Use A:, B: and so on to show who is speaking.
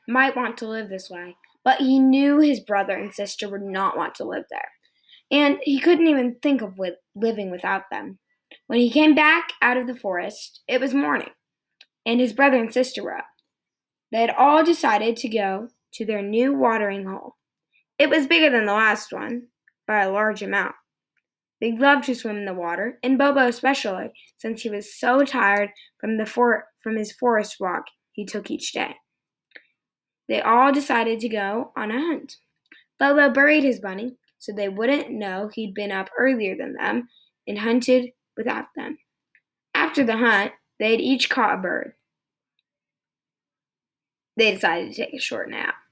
A: might want to live this way, but he knew his brother and sister would not want to live there, and he couldn't even think of living without them. When he came back out of the forest, it was morning, and his brother and sister were up. They had all decided to go to their new watering hole. It was bigger than the last one by a large amount. They loved to swim in the water, and Bobo especially, since he was so tired from his forest walk he took each day. They all decided to go on a hunt. Bobo buried his bunny so they wouldn't know he'd been up earlier than them and hunted without them. After the hunt, they had each caught a bird. They decided to take a short nap.